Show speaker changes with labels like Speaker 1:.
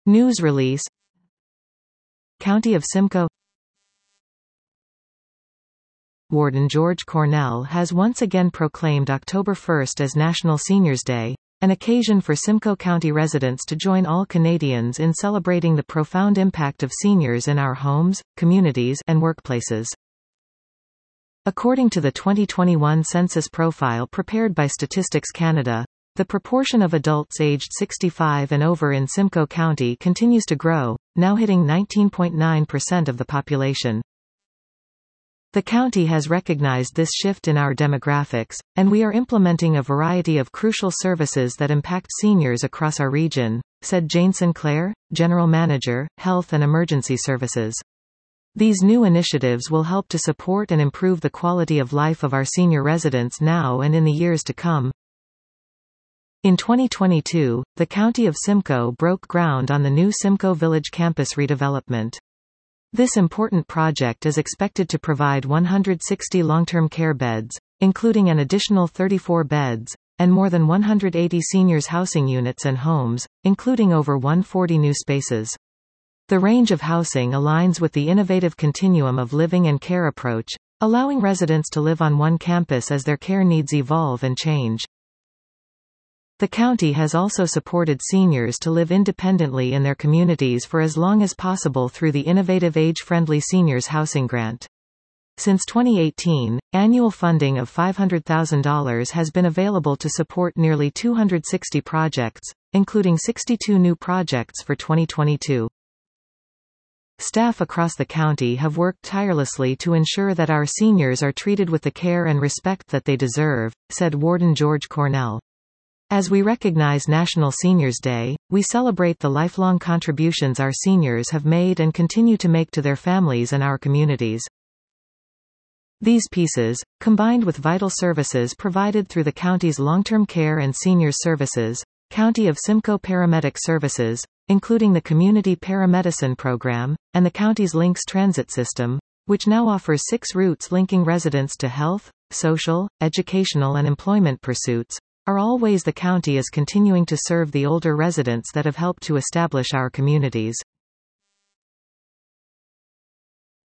Speaker 1: News release. County of Simcoe. Warden George Cornell has once again proclaimed October 1 as National Seniors Day, an occasion for Simcoe County residents to join all Canadians in celebrating the profound impact of seniors in our homes, communities, and workplaces. According to the 2021 census profile prepared by Statistics Canada, the proportion of adults aged 65 and over in Simcoe County continues to grow, now hitting 19.9% of the population. The county has recognized this shift in our demographics, and we are implementing a variety of crucial services that impact seniors across our region, said Jane Sinclair, General Manager, Health and Emergency Services. These new initiatives will help to support and improve the quality of life of our senior residents now and in the years to come. In 2022, the County of Simcoe broke ground on the new Simcoe Village campus redevelopment. This important project is expected to provide 160 long-term care beds, including an additional 34 beds, and more than 180 seniors housing units and homes, including over 140 new spaces. The range of housing aligns with the innovative continuum of living and care approach, allowing residents to live on one campus as their care needs evolve and change. The county has also supported seniors to live independently in their communities for as long as possible through the innovative Age-Friendly Seniors Housing Grant. Since 2018, annual funding of $500,000 has been available to support nearly 260 projects, including 62 new projects for 2022. Staff across the county have worked tirelessly to ensure that our seniors are treated with the care and respect that they deserve, said Warden George Cornell. As we recognize National Seniors Day, we celebrate the lifelong contributions our seniors have made and continue to make to their families and our communities. These pieces, combined with vital services provided through the county's long-term care and seniors services, County of Simcoe Paramedic Services, including the Community Paramedicine Program, and the county's Links Transit System, which now offers 6 routes linking residents to health, social, educational and employment pursuits, are all ways the county is continuing to serve the older residents that have helped to establish our communities.